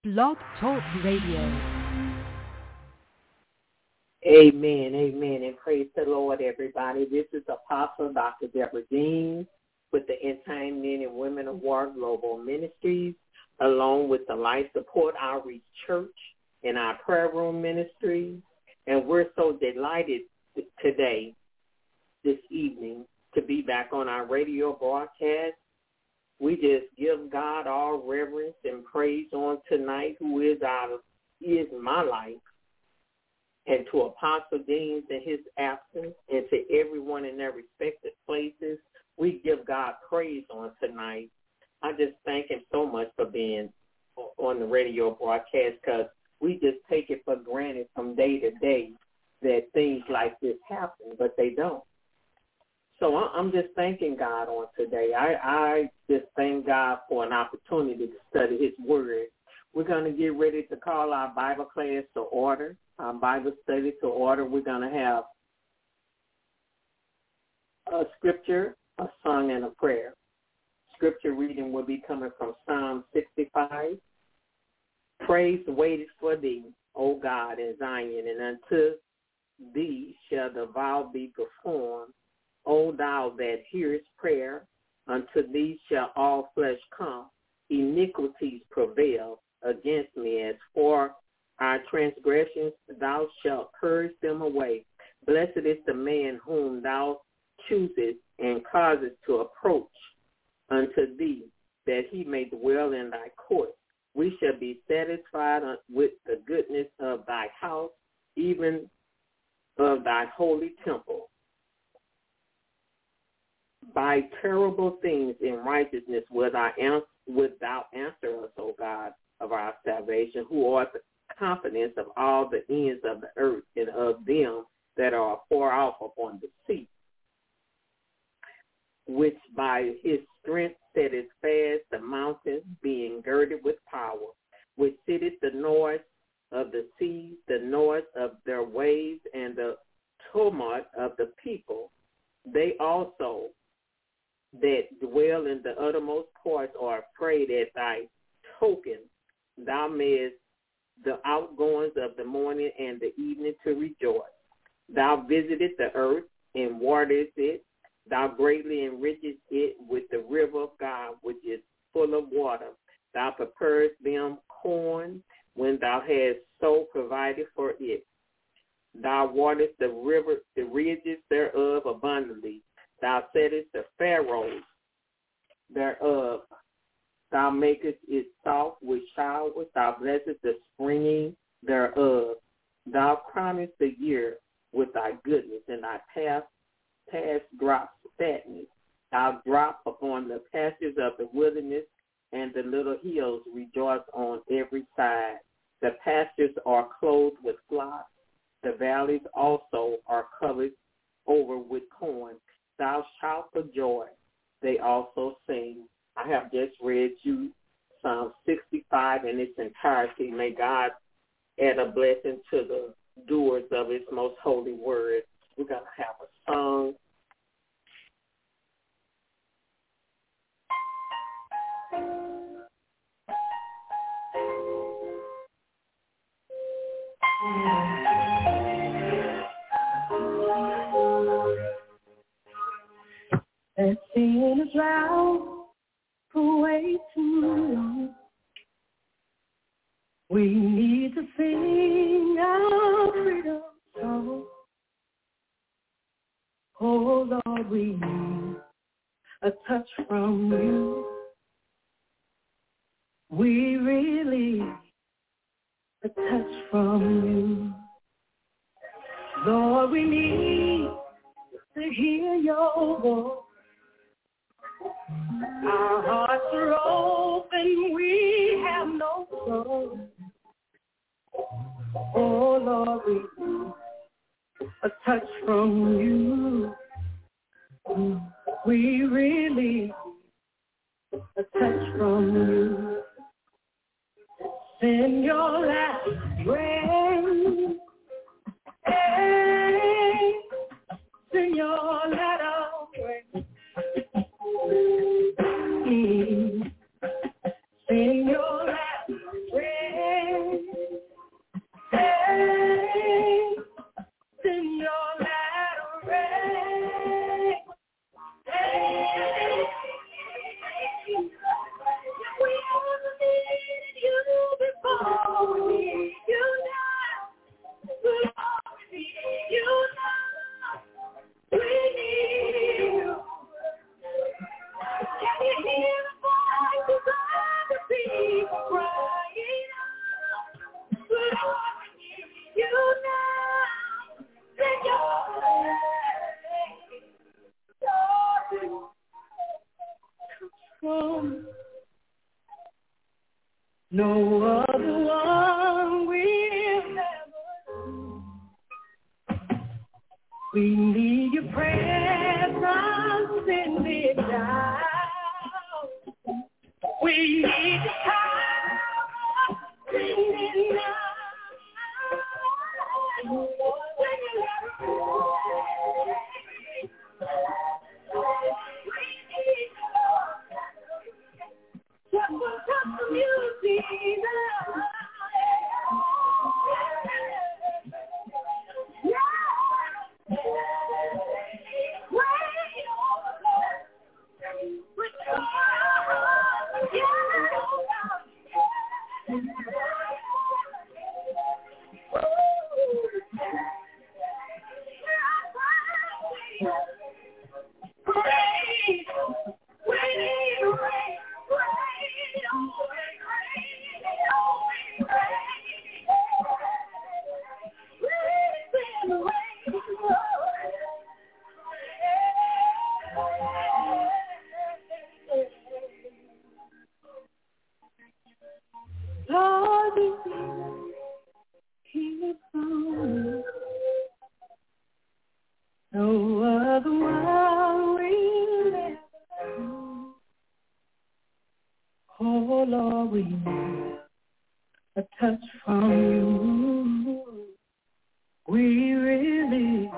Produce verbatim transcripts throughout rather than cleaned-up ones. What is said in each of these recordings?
Blog Talk Radio. Amen, amen, and praise the Lord, everybody. This is Apostle Doctor Deborah Dean with the End Time Men and Women of War Global Ministries, along with the Life Support Outreach Church and our prayer room ministry. And we're so delighted today, this evening, to be back on our radio broadcast. We just give God all reverence and praise on tonight, who is our, is my life, and to Apostle Dean in his absence, and to everyone in their respective places. We give God praise on tonight. I just thank him so much for being on the radio broadcast, because we just take it for granted from day to day that things like this happen, but they don't. So I'm just thanking God on today. I, I just thank God for an opportunity to study his word. We're going to get ready to call our Bible class to order, our Bible study to order. We're going to have a scripture, a song, and a prayer. Scripture reading will be coming from Psalm sixty-five. Praise waiteth for thee, O God, in Zion, and unto thee shall the vow be performed. O thou that hearest prayer, unto thee shall all flesh come. Iniquities prevail against me, as for our transgressions thou shalt purge them away. Blessed is the man whom thou choosest and causest to approach unto thee, that he may dwell in thy court. We shall be satisfied with the goodness of thy house, even of thy holy temple. By terrible things in righteousness wilt thou answer, wilt thou answer us, O God of our salvation, who art the confidence of all the ends of the earth, and of them that are far off upon the sea, which by his strength setteth fast the mountains, being girded with power, which sitteth the north of the seas, the north of their waves, and the tumult of the people. They also that dwell in the uttermost parts are afraid at thy token. Thou mayest the outgoings of the morning and the evening to rejoice. Thou visitest the earth and waterest it. Thou greatly enrichest it with the river of God, which is full of water. Thou preparest them corn when thou hast so provided for it. Thou waterest the river, the ridges thereof abundantly. Thou settest the furrows thereof. Thou makest it soft with showers. Thou blessest the springing thereof. Thou crownest the year with thy goodness, and thy past, past drops fatness. Thou drop upon the pastures of the wilderness, and the little hills rejoice on every side. The pastures are clothed with flocks. The valleys also are covered over with corn. Thou shout for joy. They also sing. I have just read you Psalm sixty-five in its entirety. May God add a blessing to the doers of his most holy word. We're going to have a song. It's been around for way too long. We need to sing our freedom song. Oh Lord, we need a touch from you. We really need a touch from you. Lord, we need to hear your voice. Our hearts are open, we have no soul. Oh Lord, we need a touch from you. We really need a touch from you. Send your last rain. Hey, send your latter rain. Mm. Send your last rain. are the one we'll never lose. We need your presence in the dark. We need your power in the night. When you let us just one touch of you, Jesus. No other one will ever do. Oh Lord, we need a touch from you. We really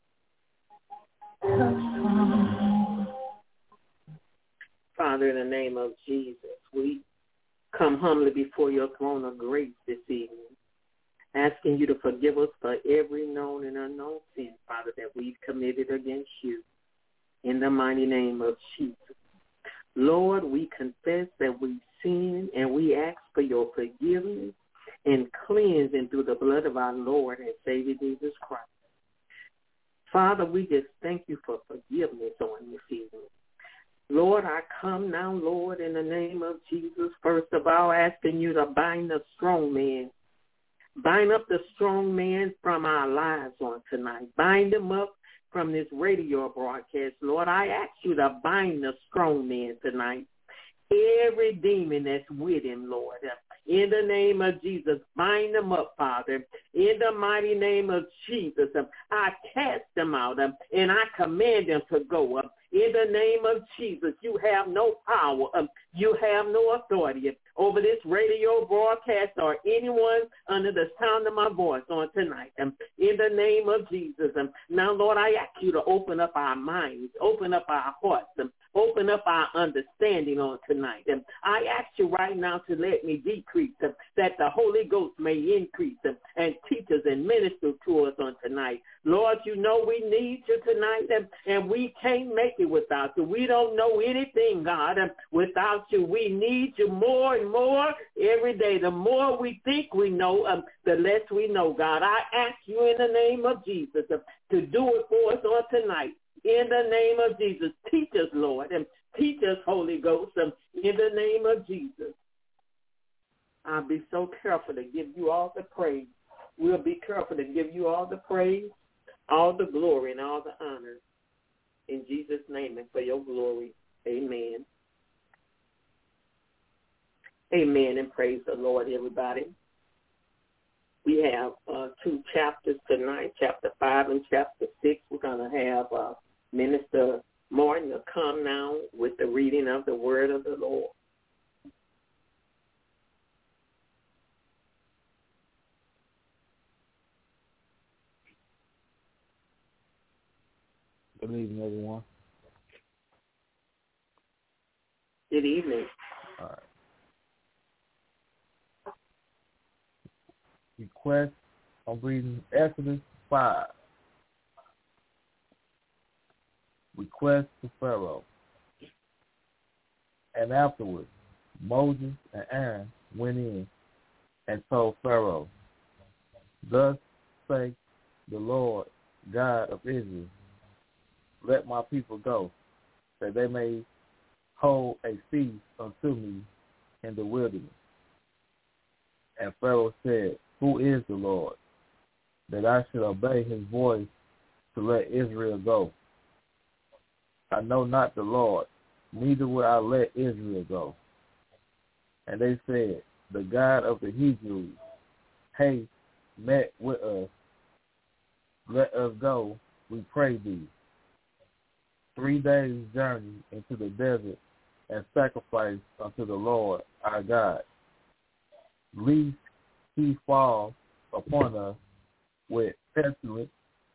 touch from you. Father, in the name of Jesus, we come humbly before your throne of grace this evening, asking you to forgive us for every known and unknown sin, Father, that we've committed against you. In the mighty name of Jesus. Lord, we confess that we've sinned, and we ask for your forgiveness and cleansing through the blood of our Lord and Savior Jesus Christ. Father, we just thank you for forgiveness on this evening. Lord, I come now, Lord, in the name of Jesus, first of all, asking you to bind the strong man. Bind up the strong man from our lives on tonight. Bind him up from this radio broadcast. Lord, I ask you to bind the strong man tonight. Every demon that's with him, Lord, in the name of Jesus, bind them up, Father. In the mighty name of Jesus, I cast them out and I command them to go up. In the name of Jesus, you have no power. You have no authority over this radio broadcast or anyone under the sound of my voice on tonight. In the name of Jesus. Now, Lord, I ask you to open up our minds, open up our hearts, open up our understanding on tonight. And I ask you right now to let me decrease, uh, that the Holy Ghost may increase uh, and teach us and minister to us on tonight. Lord, you know we need you tonight, and, and we can't make it without you. We don't know anything, God, uh, without you. We need you more and more every day. The more we think we know, uh, the less we know, God. I ask you in the name of Jesus uh, to do it for us on tonight. In the name of Jesus, teach us, Lord, and teach us, Holy Ghost, um, in the name of Jesus. I'll be so careful to give you all the praise. We'll be careful to give you all the praise, all the glory, and all the honor. In Jesus' name and for your glory, amen. Amen, and praise the Lord, everybody. We have uh, two chapters tonight, chapter five and chapter six. We're going to have uh, Minister Martin to come now with the reading of the word of the Lord. Good evening, everyone. Good evening. All right. Request, I'm reading Exodus five. Request to Pharaoh. And afterwards, Moses and Aaron went in and told Pharaoh, thus saith the Lord God of Israel, let my people go, that they may hold a feast unto me in the wilderness. And Pharaoh said, who is the Lord, that I should obey his voice to let Israel go? I know not the Lord, neither will I let Israel go. And they said, the God of the Hebrews, haste met with us. Let us go, we pray thee, three days' journey into the desert and sacrifice unto the Lord our God, lest he fall upon us with pestilence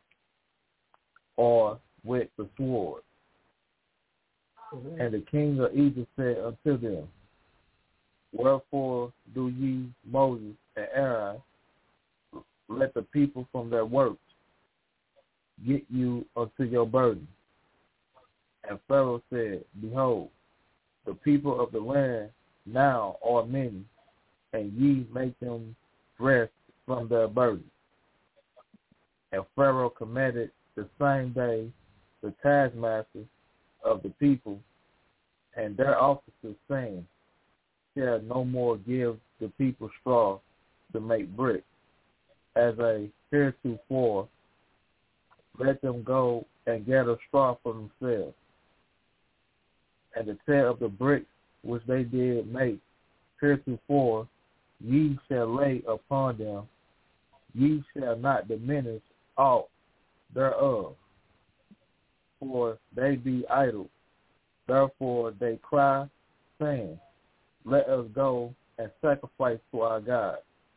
or with the sword. Mm-hmm. And the king of Egypt said unto them, wherefore do ye, Moses and Aaron, let the people from their works get you unto your burden? And Pharaoh said, behold, the people of the land now are many, and ye make them rest from their burden. And Pharaoh commanded the same day the taskmasters of the people and their officers, saying, shall no more give the people straw to make bricks, as a heretofore. Let them go and gather straw for themselves. And the tare of the bricks which they did make heretofore, ye shall lay upon them. Ye shall not diminish aught thereof, for they be idle. Therefore they cry, saying, let us go and sacrifice to our God.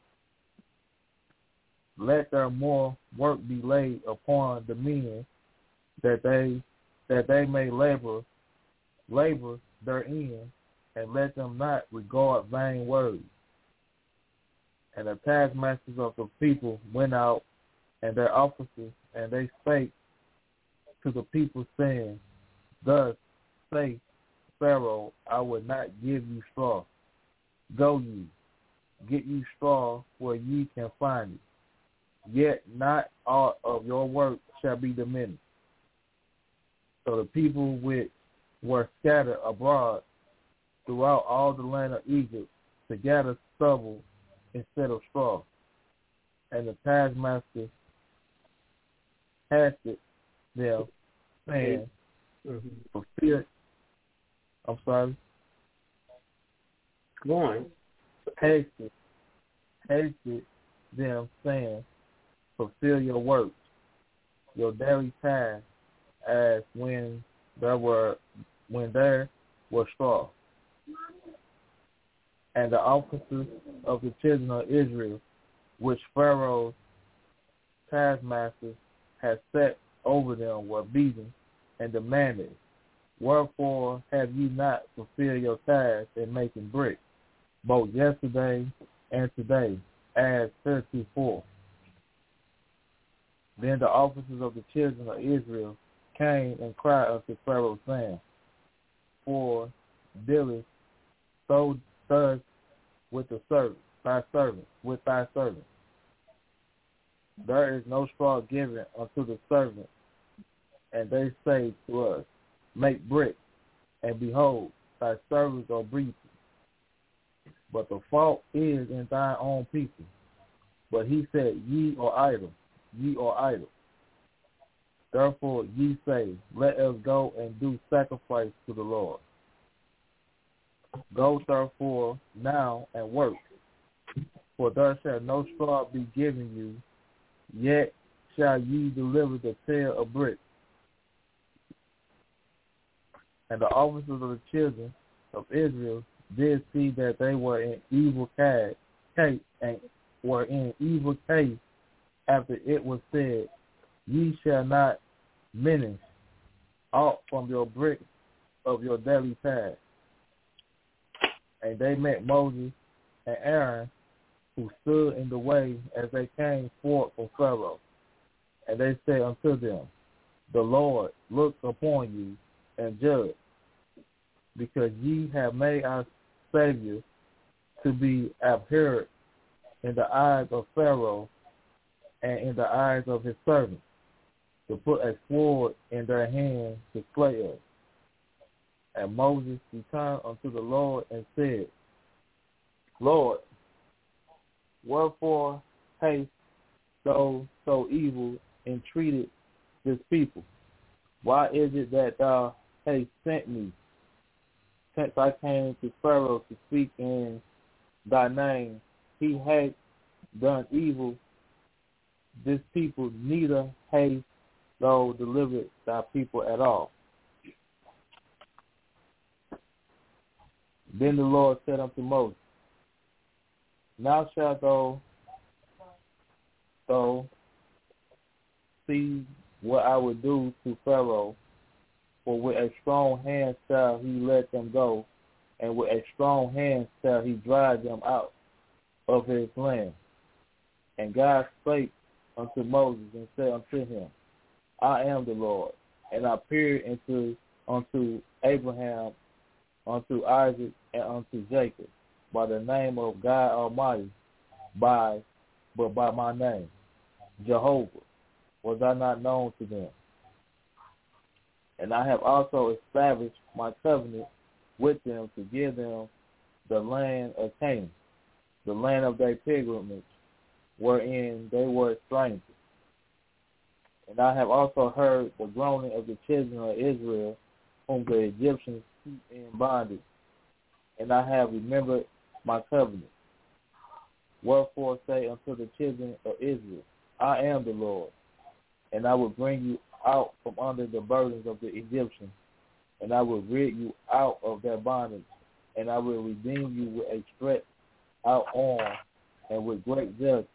Let their more work be laid upon the men, that they that they may labor labor therein, and let them not regard vain words. And the taskmasters of the people went out, and their officers, and they spake to the people, saying, thus say Pharaoh, I would not give you straw. Go ye, get you straw where ye can find it. Yet not all of your work shall be diminished. So the people which were scattered abroad throughout all the land of Egypt to gather stubble instead of straw. And the taskmaster hasted them, saying, mm-hmm. fulfill, I'm sorry. Go on. Hasted, hasted them, saying, fulfill your works, your daily task, as when there were when there was straw. And the officers of the children of Israel, which Pharaoh's taskmasters had set over them, were beaten and demanded, wherefore have ye not fulfilled your task in making bricks, both yesterday and today, as heretofore? Then the officers of the children of Israel came and cried unto Pharaoh, saying, for dealest so thus with the servant, thy servant, with thy servant. There is no straw given unto the servant. And they say to us, make bricks, and behold, thy servants are breathing. But the fault is in thine own people. But he said, ye are idle, ye are idle. Therefore ye say, let us go and do sacrifice to the Lord. Go therefore now and work, for there shall no straw be given you, yet shall ye deliver the tare of bricks. And the officers of the children of Israel did see that they were in evil case, and were in evil case after it was said, ye shall not diminish aught from your bricks of your daily task. And they met Moses and Aaron, who stood in the way as they came forth from Pharaoh. And they said unto them, the Lord look upon you and judge, because ye have made our Savior to be abhorred in the eyes of Pharaoh and in the eyes of his servants, to put a sword in their hand to slay us. And Moses returned unto the Lord and said, Lord, wherefore hast thou so evil entreated this people? Why is it that thou hast sent me, since I came to Pharaoh to speak in thy name, he hath done evil. This people neither hath thou delivered thy people at all. Then the Lord said unto Moses, now shalt thou, thou see what I will do to Pharaoh, for with a strong hand shall he let them go, and with a strong hand shall he drive them out of his land. And God spake unto Moses and said unto him, I am the Lord, and I appeared into unto Abraham, unto Isaac, and unto Jacob by the name of God Almighty, by but by my name, Jehovah, was I not known to them. And I have also established my covenant with them to give them the land of Canaan, the land of their pilgrimage, wherein they were strangers. And I have also heard the groaning of the children of Israel, whom the Egyptians keep in bondage, and I have remembered my covenant. Wherefore say unto the children of Israel, I am the Lord, and I will bring you out from under the burdens of the Egyptians, and I will rid you out of their bondage, and I will redeem you with a stretched out arm and with great justice.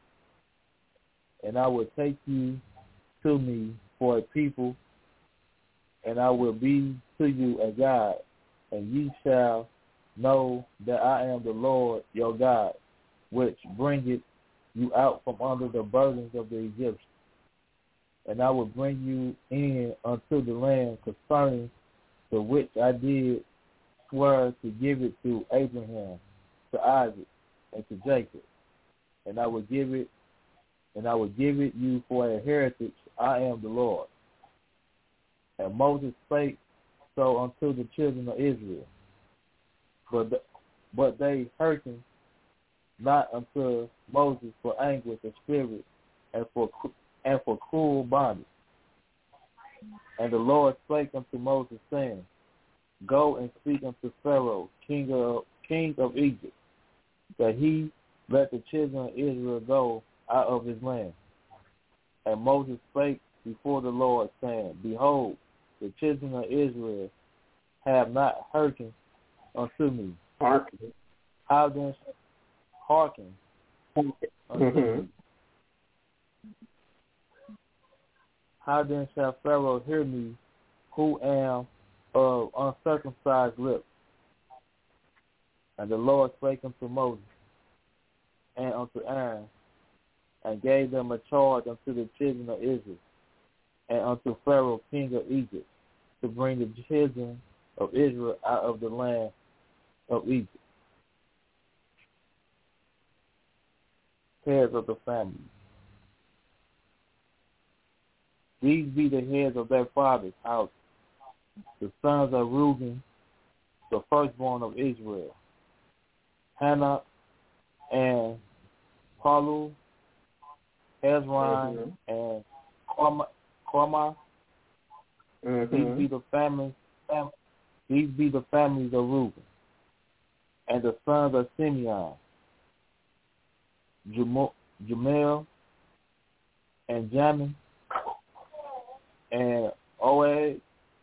And I will take you to me for a people, and I will be to you a God, and ye shall know that I am the Lord your God, which bringeth you out from under the burdens of the Egyptians. And I will bring you in unto the land concerning the which I did swear to give it to Abraham, to Isaac, and to Jacob. And I will give it, and I will give it you for a heritage. I am the Lord. And Moses spake so unto the children of Israel, but the, but they hearkened not unto Moses for anguish of spirit and for and for cruel bondage. And the Lord spake unto Moses, saying, Go and speak unto Pharaoh, king of king of Egypt, that he let the children of Israel go out of his land. And Moses spake before the Lord, saying, Behold, the children of Israel have not hearkened unto me. Hearken. How then hearken unto Mm-hmm. me? How then shall Pharaoh hear me, who am of uncircumcised lips? And the Lord spake unto Moses and unto Aaron, and gave them a charge unto the children of Israel, and unto Pharaoh king of Egypt, to bring the children of Israel out of the land of Egypt. Heads of the family. These be the heads of their fathers' houses, the sons of Reuben, the firstborn of Israel, Hannah and Palu, Hezron, mm-hmm. and Carmah. Carmah. Mm-hmm. These be the families. Fam- these be the families of Reuben, and the sons of Simeon, Jam- Jamel, and Jamin, and Oed,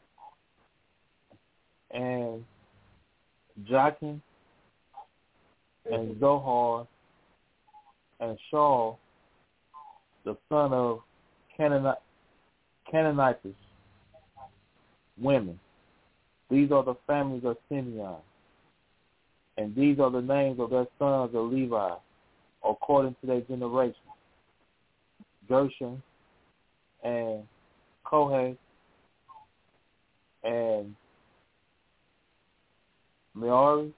and Joachim, and Zohar, and Shaul, the son of Canaanite, Canaanites, women. These are the families of Simeon, and these are the names of their sons of Levi, according to their generations: Gershon, and Kohath, and Merari.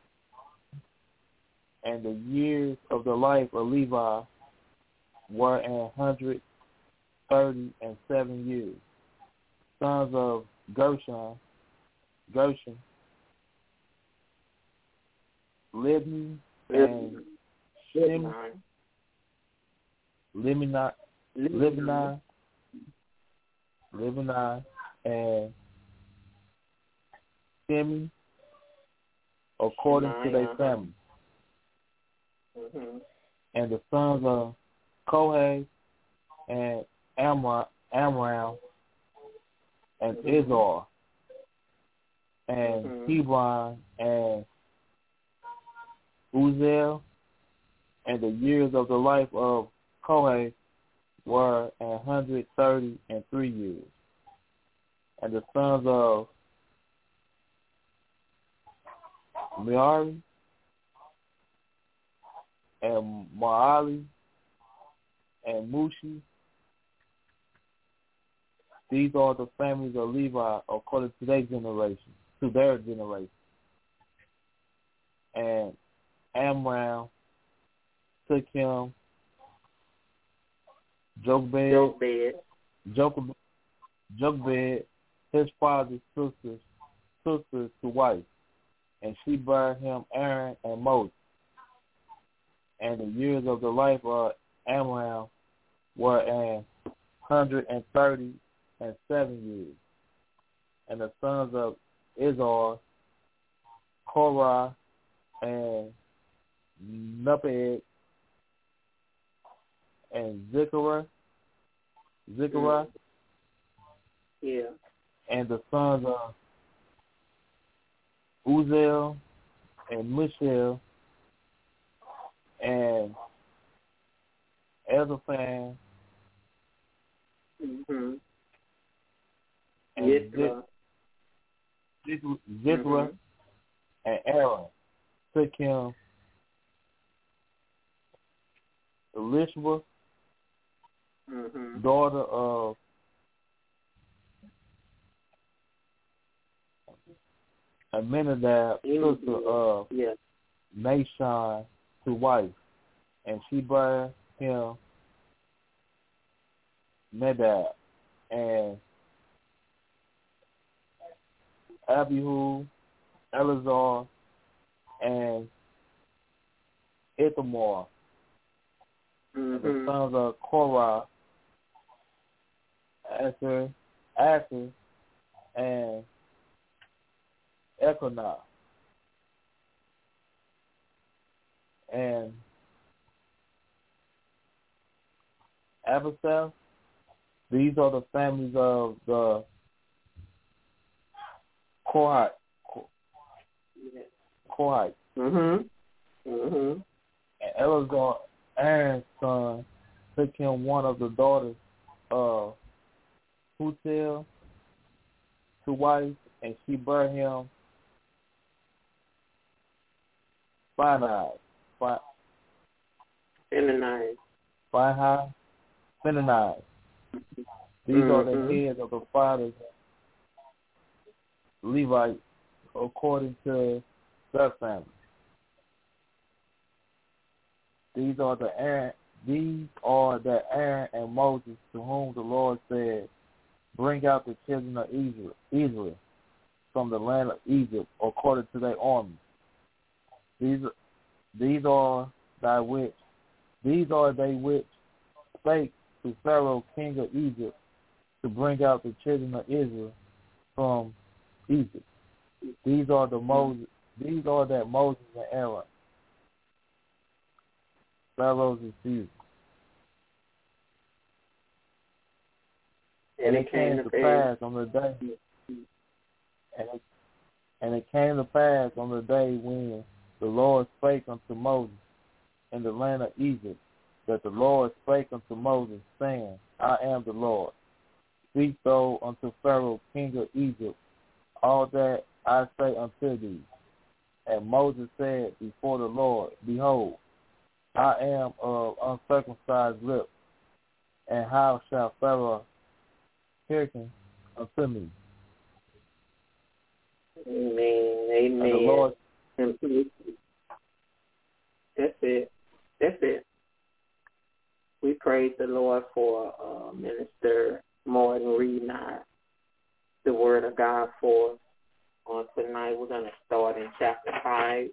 And the years of the life of Levi were an hundred thirty and seven years. Sons of Gershon, Gershon, Libni, and Shim, Libni, Libni, Libni, and Shimi, according to their family. Mm-hmm. And the sons of Kohath and Amram, Amram and Mm-hmm. Izhar and Mm-hmm. Hebron and Uziel. And the years of the life of Kohath were a hundred thirty and three years. And the sons of Merari and Maali and Mushi, these are the families of Levi according to their generation, to their generation. And Amram took him Jochebed, Jochebed, Jochebed, his father's sister's sister to wife, and she bare him Aaron and Moses. And the years of the life of Amram were an hundred and thirty and seven years. And the sons of Izhar, Korah, and Nepheg, and Zechariah, Zechariah, yeah, and the sons of Uziel and Mishael and Elzaphan mm-hmm. and Yithra, Zithra mm-hmm. and Aaron took him Elishma, Mm-hmm. daughter of Aminadab, Mm-hmm. sister of yeah. Nashon, to wife, and she bare him Nadab and Abihu, Eleazar, and Ithamar. Mm-hmm. The sons of Korah, Asher, Asher, and Elkanah, and Abasaph. These are the families of the Korah, yeah. Korah. Mm-hmm. Mm-hmm. And Eleazar, Aaron's son, took him one of the daughters of Hutel to wife, and she bare him Phinehas, Feminized. Phinehas, Phinehas. These mm-hmm. are the heads of the fathers Levites according to their families. These are the Aaron, these are the Aaron and Moses to whom the Lord said, "Bring out the children of Israel, Israel from the land of Egypt according to their armies." These, these are thy which, these are they which spake to Pharaoh, king of Egypt, to bring out the children of Israel from Egypt. These are the Moses. These are that Moses and Aaron, Pharaoh's refusal. And, and it came, came to pass on the day, and it, and it came to pass on the day when the Lord spake unto Moses in the land of Egypt, that the Lord spake unto Moses, saying, I am the Lord. Speak thou unto Pharaoh, king of Egypt, all that I say unto thee. And Moses said before the Lord, Behold, I am of uncircumcised lips, and how shall Pharaoh hearken unto me? Amen. Amen. And the Lord, that's it. That's it. We praise the Lord for uh, Minister Martin reading our, the Word of God for us. On tonight, we're going to start in chapter five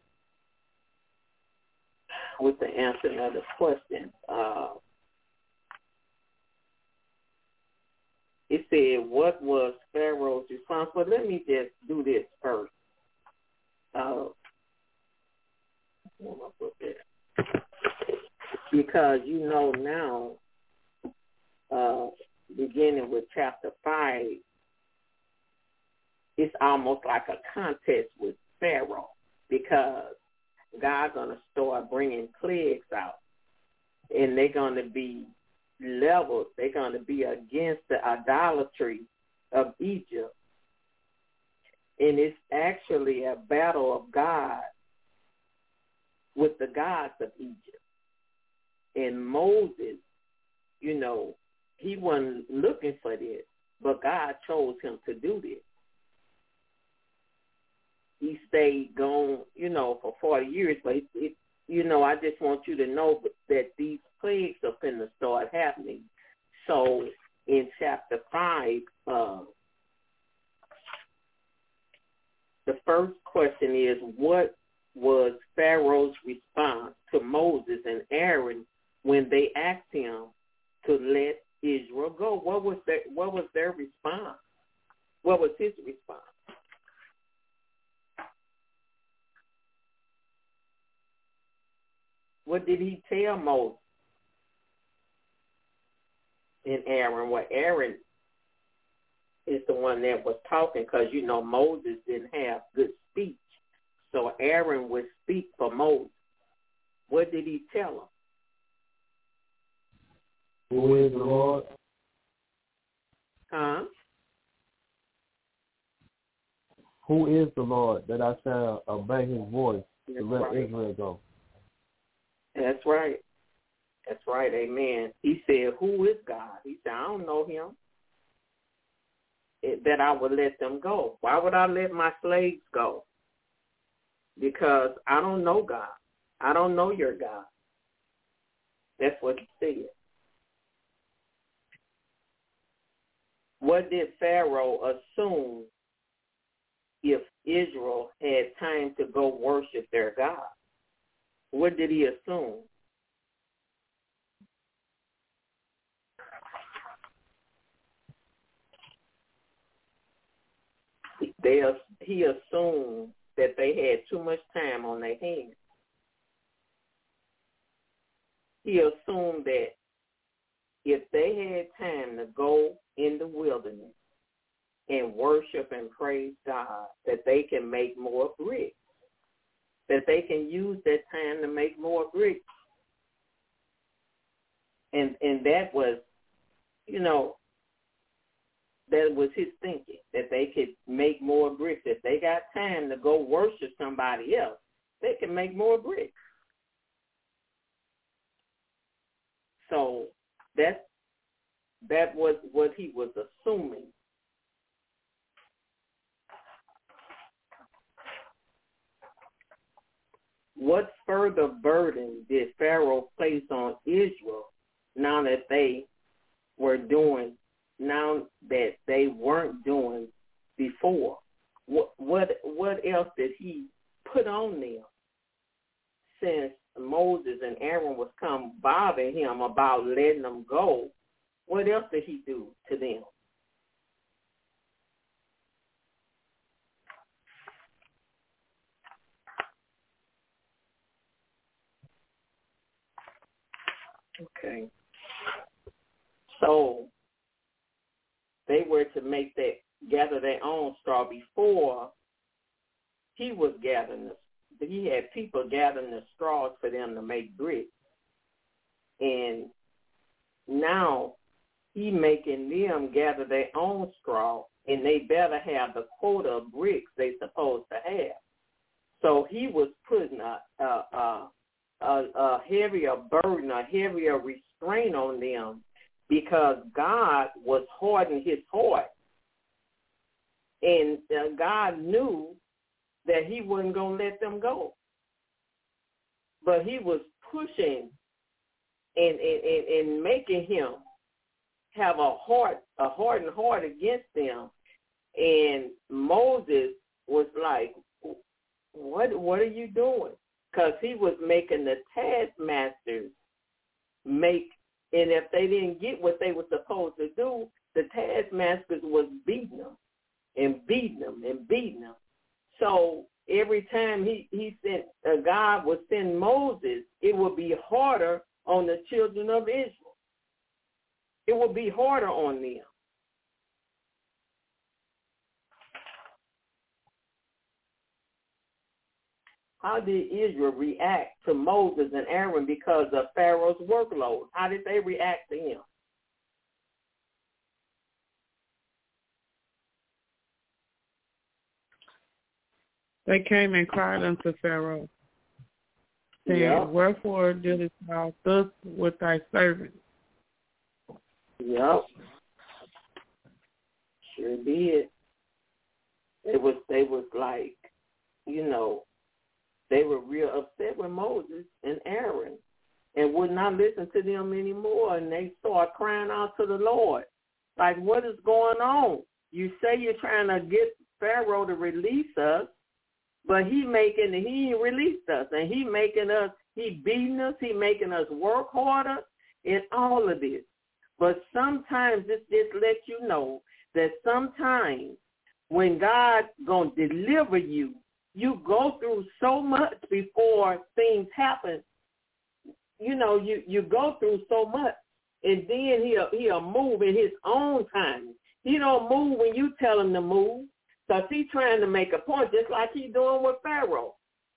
with the answer of the question. Uh, it said, what was Pharaoh's response? But let me just do this first. Uh, what am I put there? because you know now, uh, beginning with chapter five, it's almost like a contest with Pharaoh because God's going to start bringing plagues out, and they're going to be leveled. They're going to be against the idolatry of Egypt. And it's actually a battle of God with the gods of Egypt. And Moses, you know, he wasn't looking for this, but God chose him to do this. He stayed gone, you know, for forty years, but, it, it, you know, I just want you to know that these plagues are going to start happening. So in chapter five, uh, the first question is, what was Pharaoh's response to Moses and Aaron when they asked him to let Israel go? What was their, what was their response? What was his response? What did he tell Moses and Aaron? Well, Aaron is the one that was talking because, you know, Moses didn't have good speech. So Aaron would speak for Moses. What did he tell him? Who is the Lord? Huh? Who is the Lord that I shall obey his voice That's to let right. Israel go? That's right. That's right. Amen. He said, who is God? He said, I don't know him. It, that I would let them go. Why would I let my slaves go? Because I don't know God. I don't know your God. That's what he said. What did Pharaoh assume if Israel had time to go worship their God? What did he assume? They, he assumed that they had too much time on their hands. He assumed that if they had time to go in the wilderness and worship and praise God, that they can make more bricks, that they can use that time to make more bricks. And and that was, you know, that was his thinking, that they could make more bricks. If they got time to go worship somebody else, they can make more bricks. So that's, that was what he was assuming. What further burden did Pharaoh place on Israel now that they were doing, now that they weren't doing before? What what what else did he put on them since Moses and Aaron was come bothering him about letting them go? What else did he do to them? Okay. So they were to make that, gather their own straw. Before he was gathering the, he had people gathering the straws for them to make bricks. And now he making them gather their own straw, and they better have the quota of bricks they supposed to have. So he was putting a, a, a, a, a heavier burden, a heavier restraint on them, because God was hardening his heart. And uh, God knew that he wasn't going to let them go. But he was pushing and, and, and, and making him have a heart, a hardened heart against them. And Moses was like, what, what are you doing? Because he was making the taskmasters make, and if they didn't get what they were supposed to do, the taskmasters was beating them and beating them and beating them. So every time he, he sent, uh, God would send Moses, it would be harder on the children of Israel. It will be harder on them. How did Israel react to Moses and Aaron because of Pharaoh's workload? How did they react to him? They came and cried unto Pharaoh, saying, yep. Wherefore didst thou thus with thy servants? Yep. Sure did. It was they was like, you know, they were real upset with Moses and Aaron and would not listen to them anymore. And they started crying out to the Lord. Like, what is going on? You say you're trying to get Pharaoh to release us, but he making he released us, and he making us, he beating us, he making us work harder in all of this. But sometimes it just lets you know that sometimes when God's going to deliver you, you go through so much before things happen. You know, you, you go through so much, and then he'll, he'll move in his own time. He don't move when you tell him to move, because he's trying to make a point, just like he's doing with Pharaoh.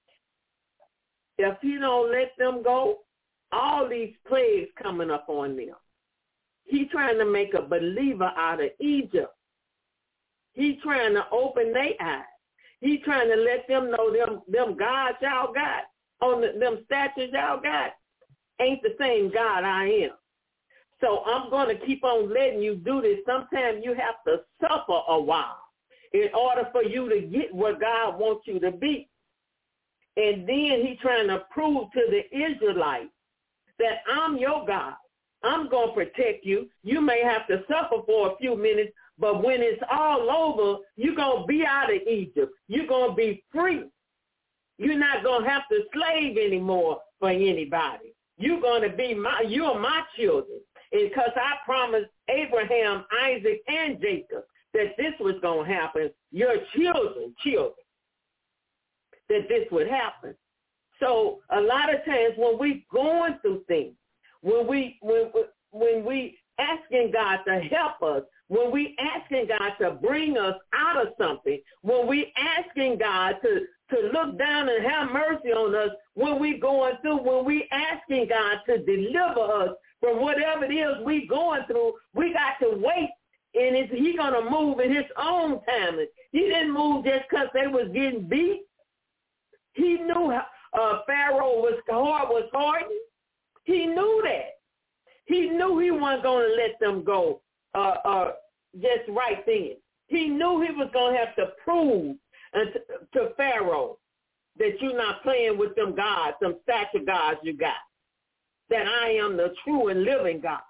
If he don't let them go, all these plagues coming up on them. He's trying to make a believer out of Egypt. He's trying to open their eyes. He's trying to let them know them, them gods y'all got, on the, them statues y'all got, ain't the same God I am. So I'm going to keep on letting you do this. Sometimes you have to suffer a while in order for you to get where God wants you to be. And then he's trying to prove to the Israelites that I'm your God. I'm going to protect you. You may have to suffer for a few minutes, but when it's all over, you're going to be out of Egypt. You're going to be free. You're not going to have to slave anymore for anybody. You're going to be my, you're my children. Because I promised Abraham, Isaac, and Jacob that this was going to happen. Your children, children, that this would happen. So a lot of times when we going through things, when we when when we asking God to help us, when we asking God to bring us out of something, when we asking God to to look down and have mercy on us, when we going through, when we asking God to deliver us from whatever it is we going through, we got to wait, and it's, he going to move in his own time. He didn't move just because they was getting beat. He knew how, uh, Pharaoh was hard, was hardened. He knew that. He knew he wasn't going to let them go uh, uh, just right then. He knew he was going to have to prove to, to Pharaoh that you're not playing with them gods, them statue gods you got, that I am the true and living God.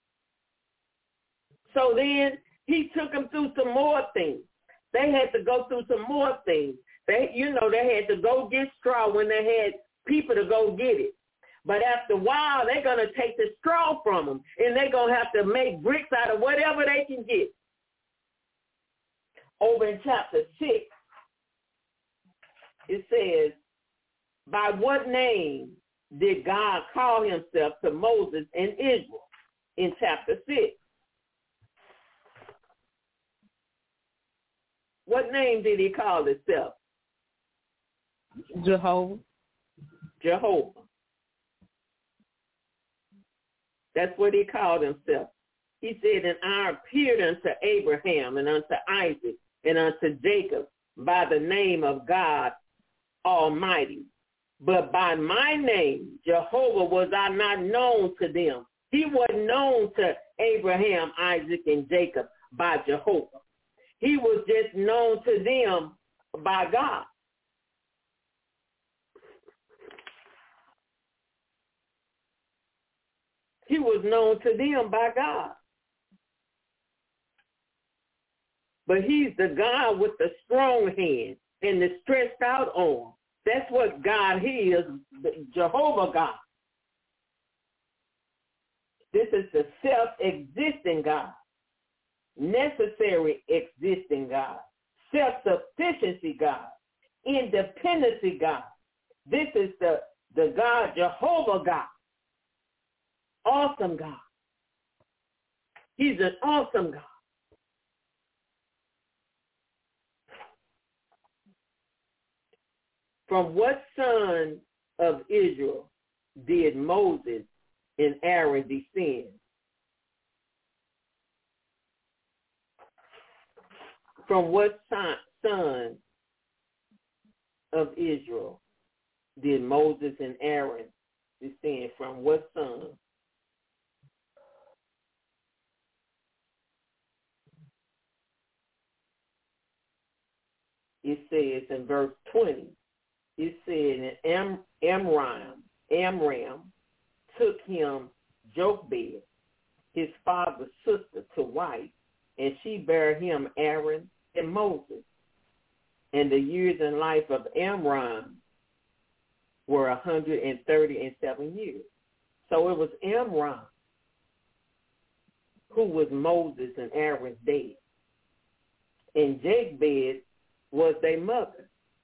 So then he took them through some more things. They had to go through some more things. They, you know, they had to go get straw when they had people to go get it. But after a while, they're going to take the straw from them, and they're going to have to make bricks out of whatever they can get. Over in chapter six, it says, by what name did God call himself to Moses and Israel? In chapter six. What name did he call himself? Jehovah. Jehovah. That's what he called himself. He said, and I appeared unto Abraham and unto Isaac and unto Jacob by the name of God Almighty. But by my name, Jehovah, was I not known to them. He wasn't known to Abraham, Isaac, and Jacob by Jehovah. He was just known to them by God. He was known to them by God. But he's the God with the strong hand and the stretched out arm. That's what God he is, Jehovah God. This is the self-existing God, necessary existing God, self-sufficiency God, independency God. This is the, the God, Jehovah God. awesome God. He's an awesome God. From what son of Israel did Moses and Aaron descend? From what son, son of Israel did Moses and Aaron descend? From what son? It says in verse twenty, it said, and Am, Amram, Amram took him Jochebed, his father's sister, to wife, and she bare him Aaron and Moses. And the years in life of Amram were a hundred and thirty and seven years. So it was Amram who was Moses and Aaron's dad. And Jochebed was their mother.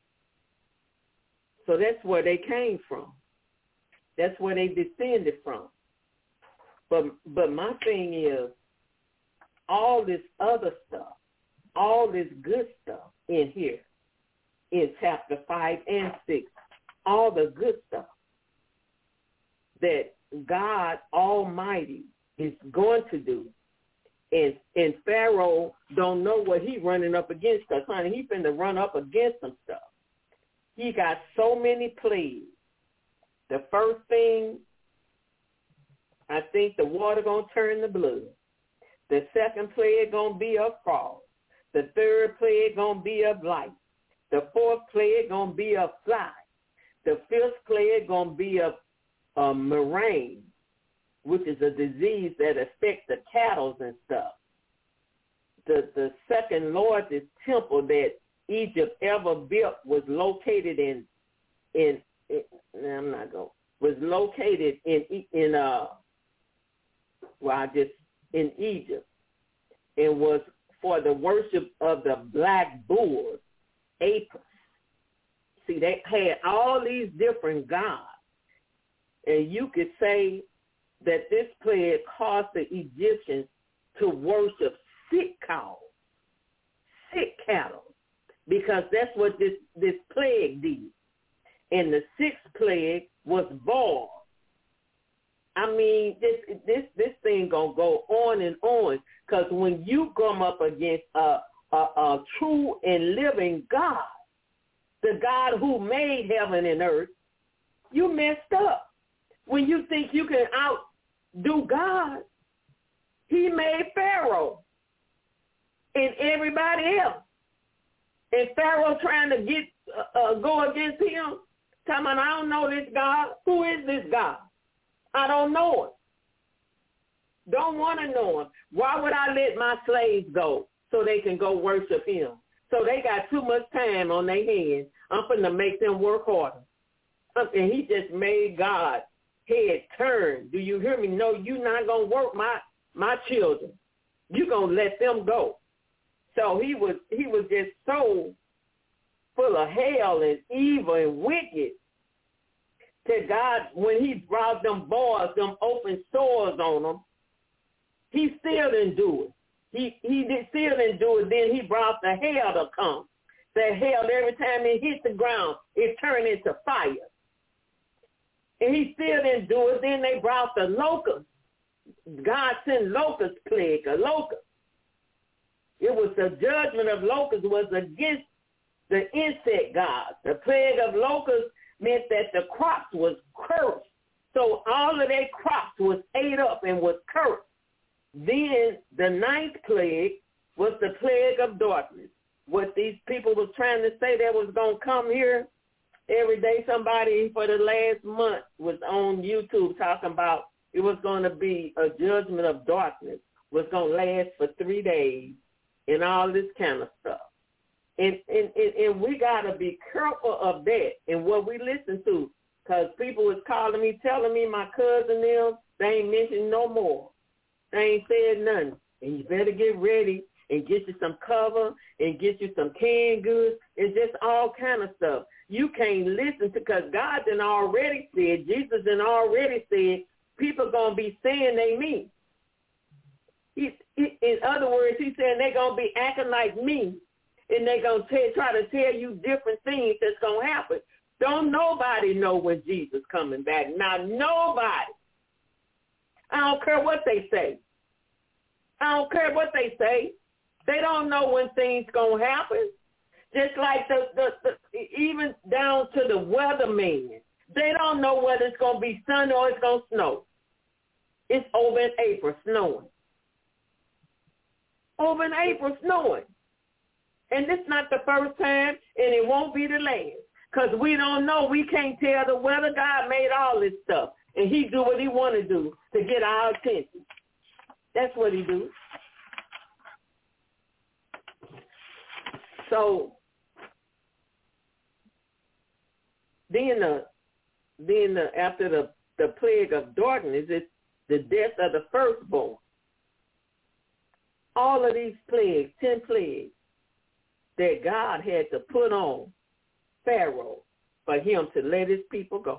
So that's where they came from. That's where they descended from. But but my thing is, all this other stuff, all this good stuff in here, in chapter five and six, all the good stuff that God Almighty is going to do. And and Pharaoh don't know what he running up against us, honey. He finna run up against some stuff. He got so many plagues. The first thing, I think the water going to turn to blood. The second plague going to be of frost. The third plague going to be of light. The fourth plague going to be of fly. The fifth plague going to be of uh, murrain, which is a disease that affects the cattle and stuff. The the second largest temple that Egypt ever built was located in in, in I'm not going was located in in uh well I just in Egypt, and was for the worship of the black bulls, Apis. See, they had all these different gods, and you could say that this plague caused the Egyptians to worship sick cows, sick cattle, because that's what this, this plague did. And the sixth plague was boils. I mean, this this this thing gonna go on and on, because when you come up against a, a, a true and living God, the God who made heaven and earth, you messed up. When you think you can outdo God, he made Pharaoh and everybody else. And Pharaoh trying to get uh, uh, go against him, talking about, I don't know this God. Who is this God? I don't know him. Don't want to know him. Why would I let my slaves go so they can go worship him? So they got too much time on their hands. I'm going to make them work harder. And he just made God head turn. Do you hear me? No, you're not going to work my, my children. You're going to let them go. So he was he was just so full of hell and evil and wicked that God, when he brought them boils, them open sores on them, he still didn't do it. He he did, still didn't do it. Then he brought the hail to come. The hail, every time it hit the ground, it turned into fire. And he still didn't do it. Then they brought the locust. God sent locust plague, a locust. It was the judgment of locusts was against the insect gods. The plague of locusts meant that the crops was cursed. So all of their crops was ate up and was cursed. Then the ninth plague was the plague of darkness. What these people was trying to say that was going to come here every day, somebody for the last month was on YouTube talking about it was going to be a judgment of darkness, was going to last for three days and all this kind of stuff. And, and, and, and we got to be careful of that and what we listen to, because people was calling me, telling me my cousin them, they ain't mentioned no more. They ain't said nothing. And you better get ready and get you some cover and get you some canned goods. It's just all kind of stuff. You can't listen to, because God done already said, Jesus done already said, people going to be saying they me. He, he, in other words, he's saying they're going to be acting like me, and they're going to try to tell you different things that's going to happen. Don't nobody know when Jesus coming back. Not nobody. I don't care what they say. I don't care what they say. They don't know when things going to happen. Just like the, the, the even down to the weatherman. They don't know whether it's going to be sunny or it's going to snow. It's over in April snowing. Over in April snowing. And this is not the first time, and it won't be the last. Because we don't know. We can't tell the weather. God made all this stuff. And he do what he want to do to get our attention. That's what he do. So then, the, then the, after the, the plague of darkness, it's the death of the firstborn. All of these plagues, ten plagues, that God had to put on Pharaoh for him to let his people go.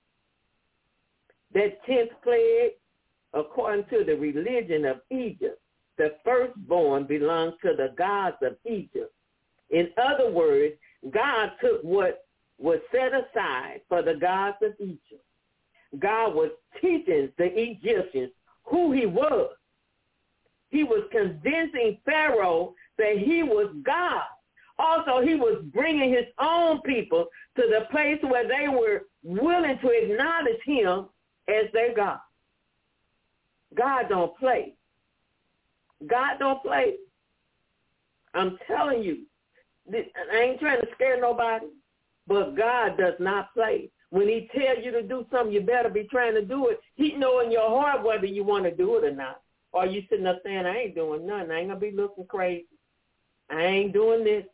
That tenth plague, according to the religion of Egypt, the firstborn belonged to the gods of Egypt. In other words, God took what was set aside for the gods of Egypt. God was teaching the Egyptians who he was. He was convincing Pharaoh that he was God. Also, he was bringing his own people to the place where they were willing to acknowledge him as their God. God don't play. God don't play. I'm telling you, I ain't trying to scare nobody, but God does not play. When he tells you to do something, you better be trying to do it. He know in your heart whether you want to do it or not. Or you sitting up saying, I ain't doing nothing. I ain't going to be looking crazy. I ain't doing this.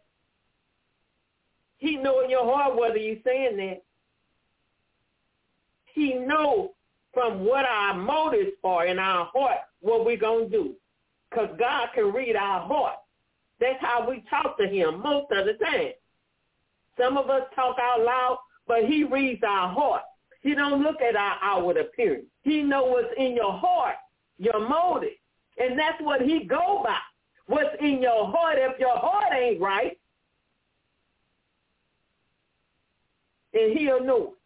He know in your heart whether you're saying that. He know from what our motives are in our heart what we're going to do. Because God can read our heart. That's how we talk to him most of the time. Some of us talk out loud, but he reads our heart. He don't look at our outward appearance. He knows what's in your heart, your motive. And that's what he go by. What's in your heart. If your heart ain't right, and he'll know it.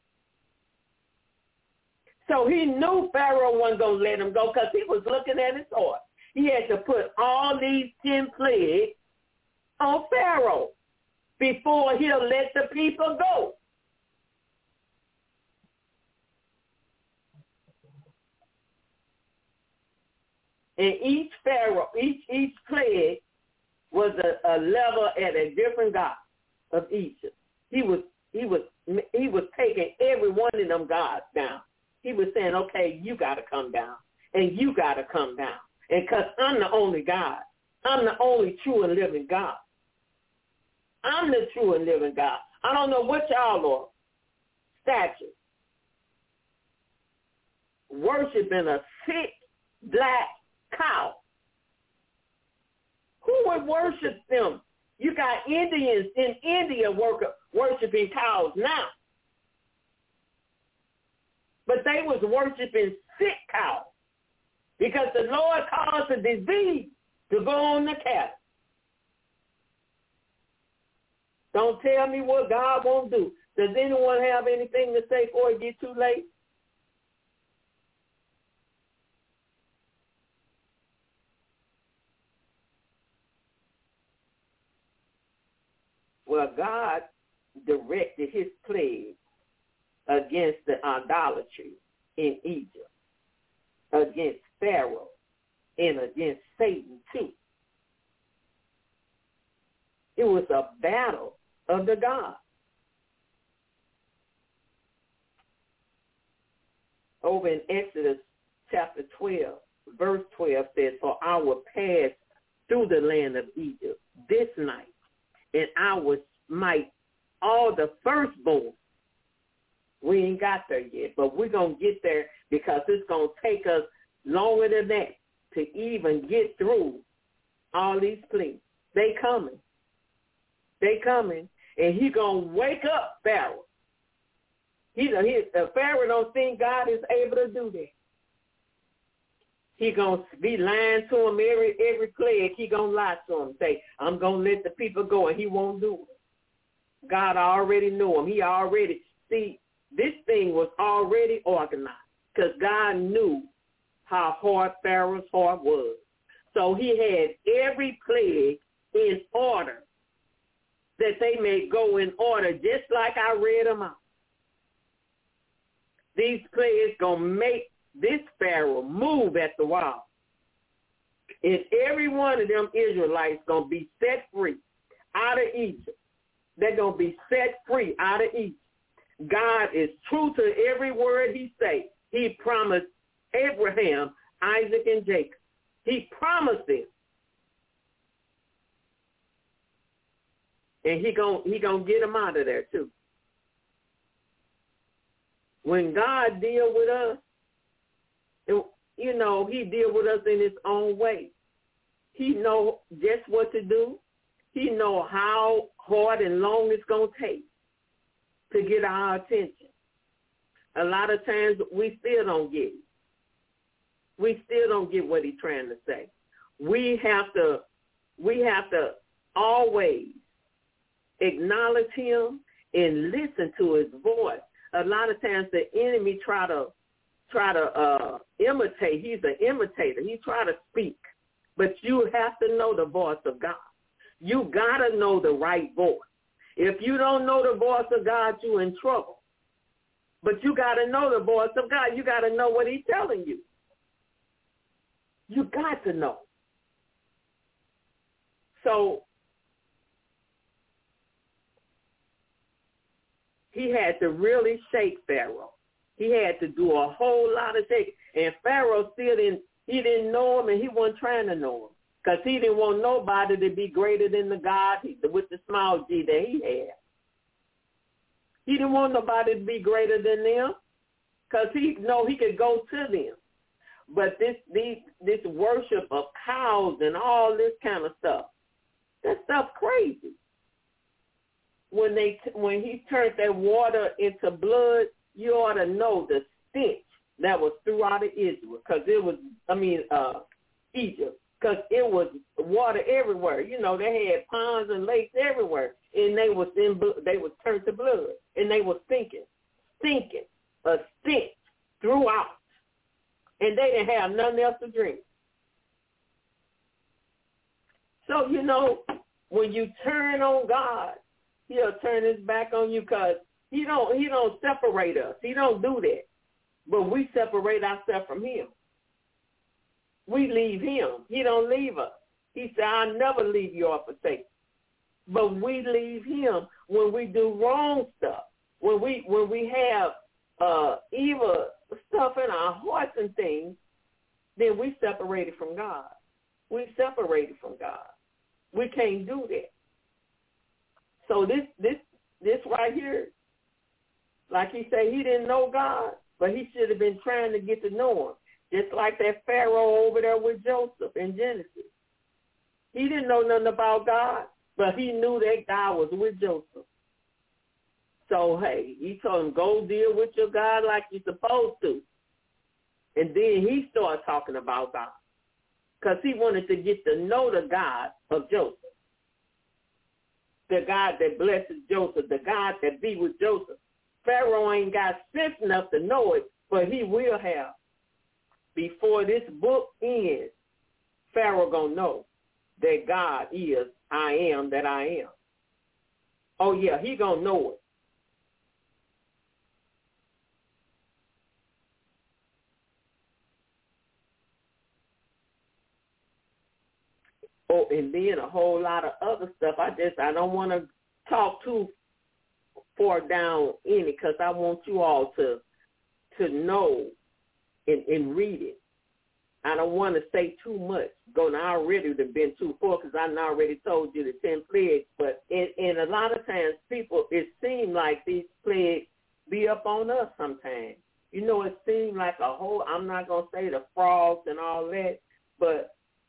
So he knew Pharaoh wasn't going to let him go because he was looking at his heart. He had to put all these ten plagues on Pharaoh before he'll let the people go. And each Pharaoh, each each plague was a, a level at a different god of Egypt. He was he was he was taking every one of them gods down. He was saying, okay, you got to come down, and you got to come down. And because I'm the only God. I'm the only true and living God. I'm the true and living God. I don't know what y'all are. Statues. Worshiping a sick black cow. Who would worship them? You got Indians in India work, worshiping cows now. But they was worshiping sick cows because the Lord caused a disease to go on the cattle. Don't tell me what God won't do. Does anyone have anything to say before it gets too late? Well, God directed his plague against the idolatry in Egypt, against Pharaoh, and against Satan too. It was a battle of the gods. Over in Exodus chapter twelve, verse twelve says, for I will pass through the land of Egypt this night, and I will smite all the firstborn. We ain't got there yet, but we're going to get there because it's going to take us longer than that to even get through all these plagues. They coming. They coming, and he going to wake up Pharaoh. He, he, uh, Pharaoh don't think God is able to do that. He going to be lying to him every every plague. He going to lie to him, say, I'm going to let the people go, and he won't do it. God already knew him. He already, see, this thing was already organized because God knew how hard Pharaoh's heart was. So he had every plague in order that they may go in order, just like I read them out. These plagues going to make this Pharaoh move at the wall. And every one of them Israelites going to be set free out of Egypt. They're going to be set free out of Egypt. God is true to every word he say. He promised Abraham, Isaac, and Jacob. He promised it. And he gon' he gonna get them out of there too. When God deal with us, it, you know, he deal with us in his own way. He know just what to do. He know how hard and long it's going to take to get our attention. A lot of times we still don't get it. We still don't get what he's trying to say. We have to, we have to always acknowledge him and listen to his voice. A lot of times the enemy try to try to uh, imitate. He's an imitator. He try to speak. But you have to know the voice of God. You got to know the right voice. If you don't know the voice of God, you're in trouble. But you got to know the voice of God. You got to know what he's telling you. You got to know. So he had to really shake Pharaoh. He had to do a whole lot of shaking. And Pharaoh still didn't, he didn't know him, and he wasn't trying to know him. Because he didn't want nobody to be greater than the God with the small g that he had. He didn't want nobody to be greater than them because he know he could go to them. But this, these, this worship of cows and all this kind of stuff, that stuff crazy. When they, when he turned that water into blood, you ought to know the stench that was throughout of Israel, because it was, I mean, uh, Egypt, because it was water everywhere. You know, they had ponds and lakes everywhere, and they was in, they was turned to blood, and they was stinking, stinking, a stench throughout, and they didn't have nothing else to drink. So, you know, when you turn on God, he'll turn his back on you, because he don't, he don't separate us. He don't do that. But we separate ourselves from him. We leave him. He don't leave us. He said, I'll never leave you or forsake you. But we leave him when we do wrong stuff, when we when we have uh, evil stuff in our hearts and things, then we separated from God. We separated from God. We can't do that. So this this this right here, like he said, he didn't know God, but he should have been trying to get to know him. Just like that Pharaoh over there with Joseph in Genesis. He didn't know nothing about God, but he knew that God was with Joseph. So, hey, he told him, go deal with your God like you're supposed to. And then he started talking about God, because he wanted to get to know the God of Joseph. The God that blesses Joseph, the God that be with Joseph. Pharaoh ain't got sense enough to know it, but he will have. Before this book ends, Pharaoh gonna know that God is I am that I am. Oh yeah, he gonna know it. Oh, and then a whole lot of other stuff. I just I don't want to talk too far down in it, because I want you all to to know and, and read it. I don't want to say too much. Going I already have been too far, because I already told you the ten plagues. But in, in a lot of times, people, it seems like these plagues be up on us sometimes. You know, it seems like a whole, I'm not going to say the frogs and all that, but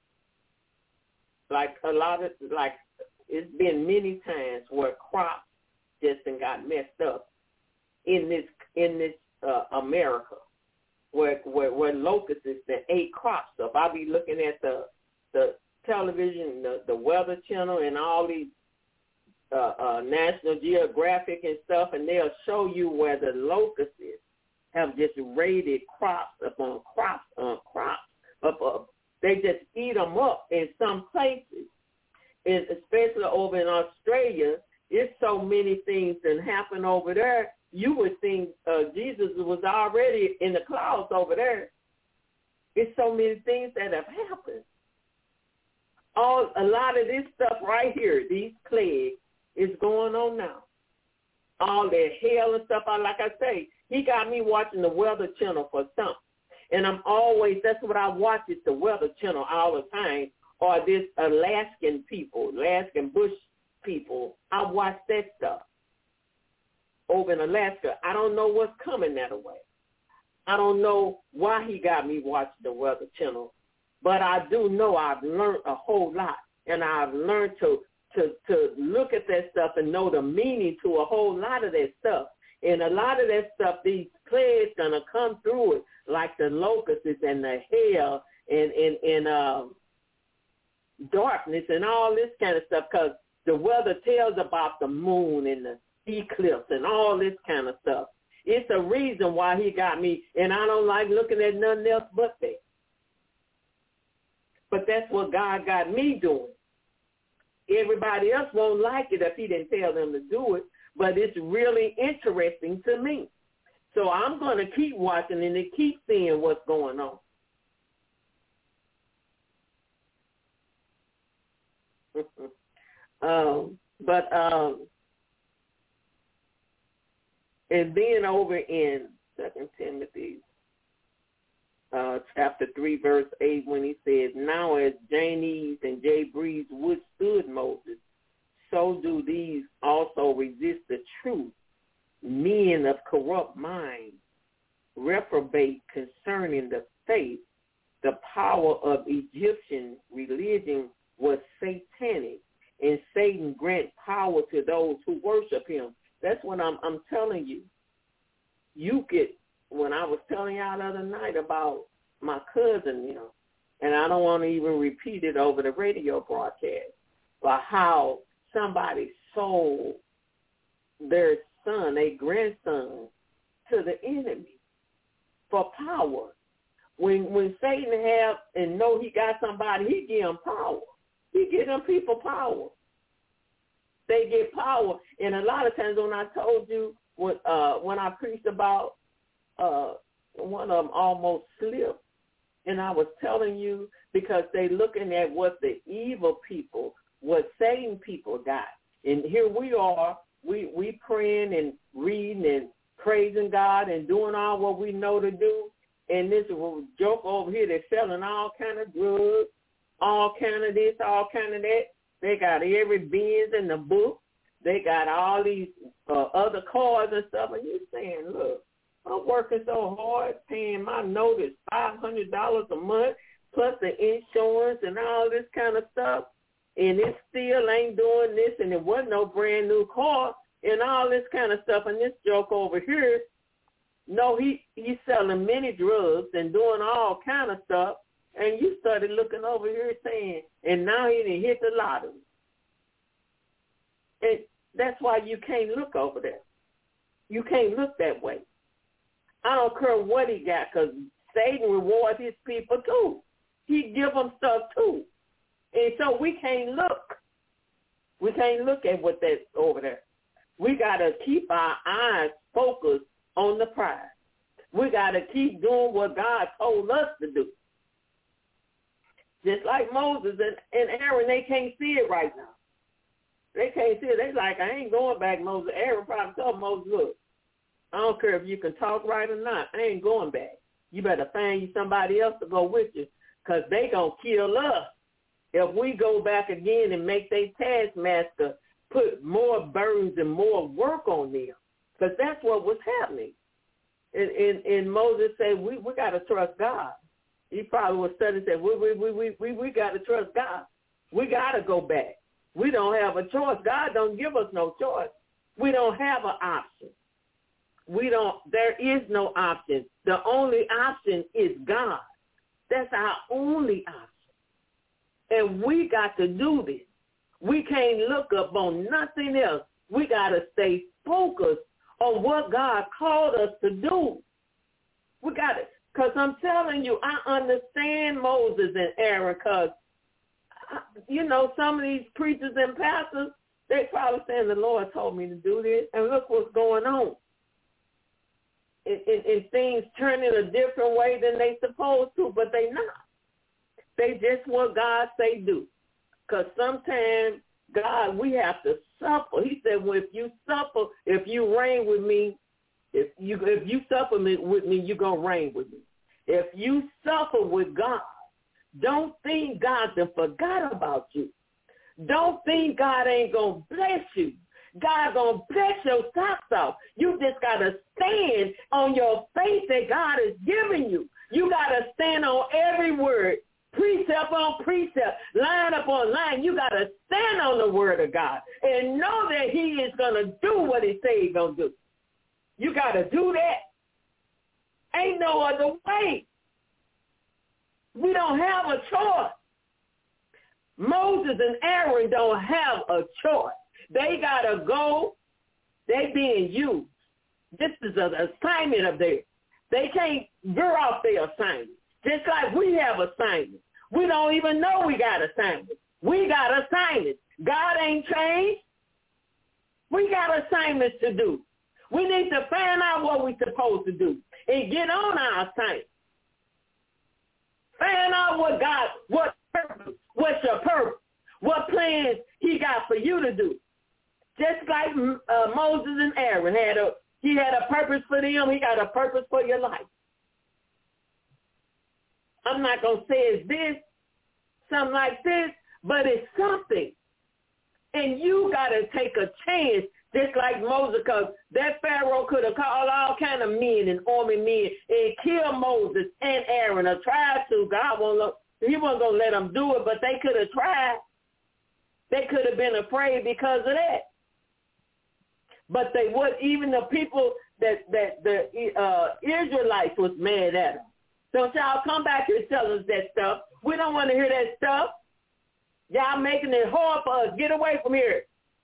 like a lot of, like it's been many times where crops just got messed up in this, in this uh, America. where where, where locusts that ate crops up. I'll be looking at the the television, the, the Weather Channel, and all these uh, uh, National Geographic and stuff, and they'll show you where the locusts have just raided crops upon crops on crops. Up, up. They just eat them up in some places, and especially over in Australia. It's so many things that happen over there. You would think uh, Jesus was already in the clouds over there. It's so many things that have happened. All a lot of this stuff right here, these plagues, is going on now. All that hell and stuff. Like I say, he got me watching the Weather Channel for something. And I'm always, that's what I watch, is the Weather Channel all the time, or this Alaskan people, Alaskan bush people. I watch that stuff over in Alaska. I don't know what's coming that way. I don't know why he got me watching the Weather Channel, but I do know I've learned a whole lot, and I've learned to, to, to look at that stuff and know the meaning to a whole lot of that stuff. And a lot of that stuff, these plagues going to come through it, like the locusts and the hail and, and, and uh, darkness and all this kind of stuff, because the weather tells about the moon and the eclipse and all this kind of stuff. It's a reason why he got me, and I don't like looking at nothing else but that. But that's what God got me doing. Everybody else won't like it if he didn't tell them to do it, but it's really interesting to me. So I'm going to keep watching and keep seeing what's going on. um, but um, and then over in Second Timothy uh, chapter three, verse eight, when he says, "Now as Jannes and Jambres withstood Moses, so do these also resist the truth. Men of corrupt minds, reprobate concerning the faith. The power of Egyptian religion was satanic, and Satan grant power to those who worship him." That's what I'm, I'm telling you. You get, when I was telling y'all the other night about my cousin, you know, and I don't want to even repeat it over the radio broadcast, but how somebody sold their son, a grandson, to the enemy for power. When when Satan have and know he got somebody, he give him power. He give them people power. They get power. And a lot of times when I told you, when, uh, when I preached about uh, one of them almost slipped, and I was telling you because they looking at what the evil people, what Satan people got. And here we are, we we praying and reading and praising God and doing all what we know to do. And this joke over here, they're selling all kind of drugs, all kind of this, all kind of that. They got every Benz in the book. They got all these uh, other cars and stuff. And you're saying, look, I'm working so hard, paying my notice five hundred dollars a month, plus the insurance and all this kind of stuff. And it still ain't doing this, and it wasn't no brand new car and all this kind of stuff. And this joke over here, no, he he's selling many drugs and doing all kind of stuff. And you started looking over here saying, and now he done hit the lottery. And that's why you can't look over there. You can't look that way. I don't care what he got, because Satan rewards his people too. He give them stuff too. And so we can't look. We can't look at what that's over there. We got to keep our eyes focused on the prize. We got to keep doing what God told us to do. Just like Moses and, and Aaron, they can't see it right now. They can't see it. They like, I ain't going back, Moses. Aaron probably told Moses, look, I don't care if you can talk right or not. I ain't going back. You better find you somebody else to go with you, because they going to kill us if we go back again and make their taskmaster put more burdens and more work on them, because that's what was happening. And, and, and Moses said, we, we got to trust God. He probably was studying and said, we, we, we, we, we, we got to trust God. We got to go back. We don't have a choice. God don't give us no choice. We don't have an option. We don't, there is no option. The only option is God. That's our only option. And we got to do this. We can't look up on nothing else. We got to stay focused on what God called us to do. We got to, because I'm telling you, I understand Moses and Aaron, because, you know, some of these preachers and pastors, they probably saying the Lord told me to do this, and look what's going on. And, and, and things turning a different way than they supposed to, but they not. They just what God say do. Because sometimes, God, we have to suffer. He said, well, if you suffer, if you reign with me, if you if you suffer with me, you're going to reign with me. If you suffer with God, don't think God done forgot about you. Don't think God ain't going to bless you. God going to bless your socks off. You just got to stand on your faith that God is giving you. You got to stand on every word, precept on precept, line up on line. You got to stand on the word of God and know that he is going to do what he say he's going to do. You got to do that. Ain't no other way. We don't have a choice. Moses and Aaron don't have a choice. They got to go. They being used. This is an assignment of theirs. They can't veer off their assignment. Just like we have assignments. We don't even know we got assignments. We got assignments. God ain't changed. We got assignments to do. We need to find out what we're supposed to do and get on our assignment. Find out what God, what purpose, what's your purpose, what plans he got for you to do. Just like uh, Moses and Aaron had a, he had a purpose for them, he got a purpose for your life. I'm not going to say it's this, something like this, but it's something. And you got to take a chance, just like Moses, because that Pharaoh could have called all kind of men and army men and killed Moses and Aaron, or tried to. God won't look, he wasn't going to let them do it, but they could have tried. They could have been afraid because of that. But they would, even the people that, that the uh, Israelites was mad at them. Don't y'all come back here and tell us that stuff. We don't want to hear that stuff. Y'all making it hard for us. Get away from here.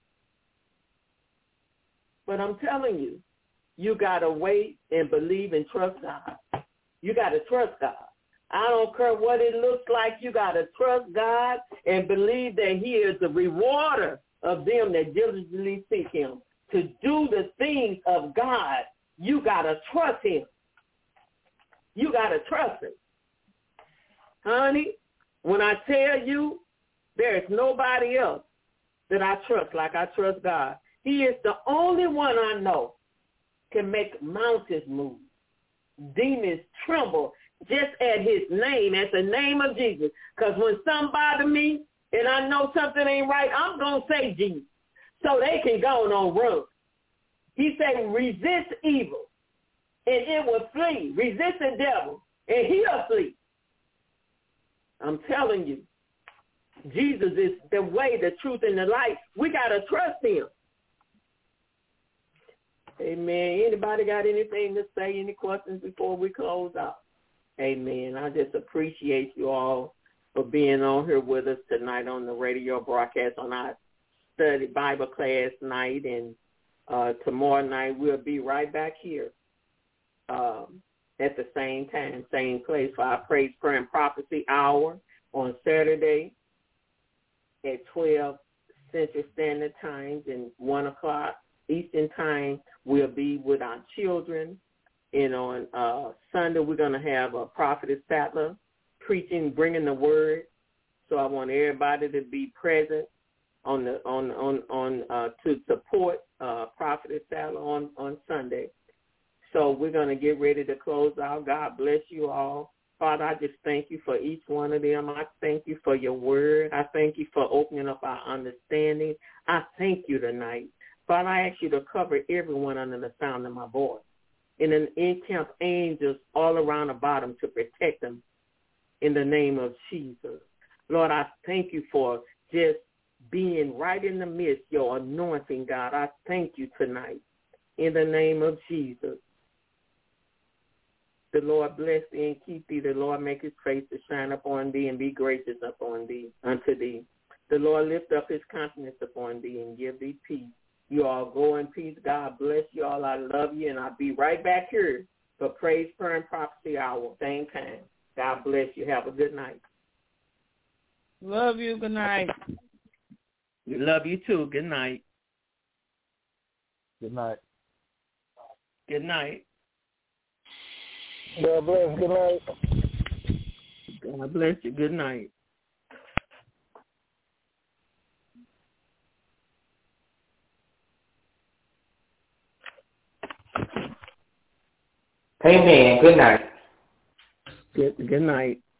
But I'm telling you, you got to wait and believe and trust God. You got to trust God. I don't care what it looks like. You got to trust God and believe that he is the rewarder of them that diligently seek him. To do the things of God, you got to trust him. You got to trust him. Honey, when I tell you there's nobody else that I trust like I trust God, he is the only one I know can make mountains move, demons tremble just at his name, at the name of Jesus. Because when something bothers me and I know something ain't right, I'm going to say Jesus so they can go on run. He said, resist evil, and it will flee. Resist the devil, and he'll flee. I'm telling you, Jesus is the way, the truth, and the life. We got to trust him. Amen. Anybody got anything to say, any questions before we close out? Amen. I just appreciate you all for being on here with us tonight on the radio broadcast on our study Bible class night. And uh, tomorrow night we'll be right back here um, at the same time, same place for our Praise, Prayer, and Prophecy hour on Saturday at twelve Central Standard Time and one o'clock Eastern Time. We'll be with our children. And on uh, Sunday, we're going to have a Prophetess Sattler preaching, bringing the word. So I want everybody to be present on the on on on uh, to support uh, Prophetess Sattler on on Sunday. So we're going to get ready to close out. God bless you all. Father, I just thank you for each one of them. I thank you for your word. I thank you for opening up our understanding. I thank you tonight. Father, I ask you to cover everyone under the sound of my voice. And then encamp angels all around the bottom to protect them in the name of Jesus. Lord, I thank you for just being right in the midst, your anointing, God. I thank you tonight in the name of Jesus. The Lord bless thee and keep thee. The Lord make his face to shine upon thee and be gracious upon thee, unto thee. The Lord lift up his countenance upon thee and give thee peace. You all go in peace. God bless you all. I love you, and I'll be right back here for Praise, Prayer, and Prophecy Hour, same time. God bless you. Have a good night. Love you. Good night. We love you too. Good night. Good night. Good night. God bless. Good night. God bless you. Good night. Amen. Good night. Good, good night.